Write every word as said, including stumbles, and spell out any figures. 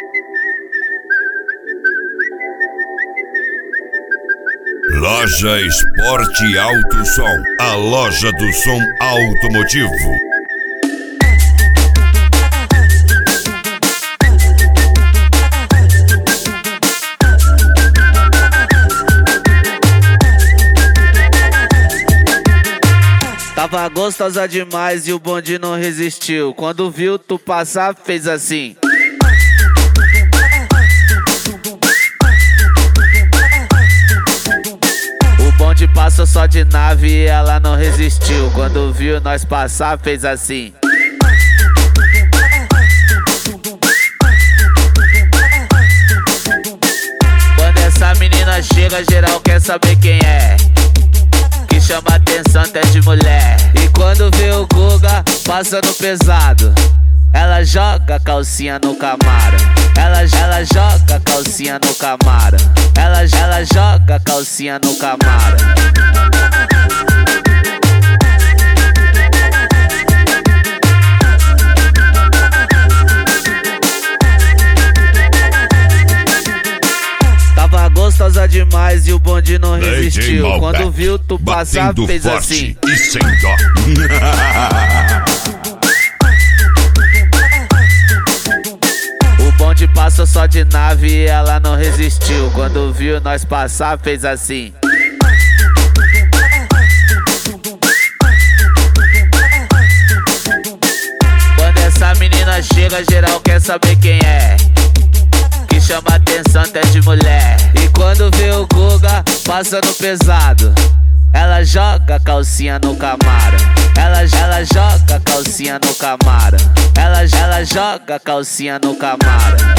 Loja Esporte Alto Som, a loja do som automotivo. Tava gostosa demais e o bonde não resistiu. Quando viu tu passar, fez assim. O bonde passou só de nave e ela não resistiu. Quando viu nós passar, fez assim. Quando essa menina chega, geral quer saber quem é. Que chama atenção até de mulher. E quando vê o Guga passando pesado, ela joga a calcinha no Camaro. Ela, ela joga a calcinha no Camaro. Ela, ela joga a calcinha no Camaro. Tava gostosa demais e o bonde não resistiu. Quando viu tu passar, fez assim. E sem dó. O bonde passou só de nave e ela não resistiu. Quando viu nós passar, fez assim. Quando essa menina chega, geral quer saber quem é. Que chama atenção até de mulher. E quando vê o Guga passando pesado, ela joga a calcinha no Camaro. Ela, ela joga a calcinha no Camaro. Ela, ela joga a calcinha no Camaro.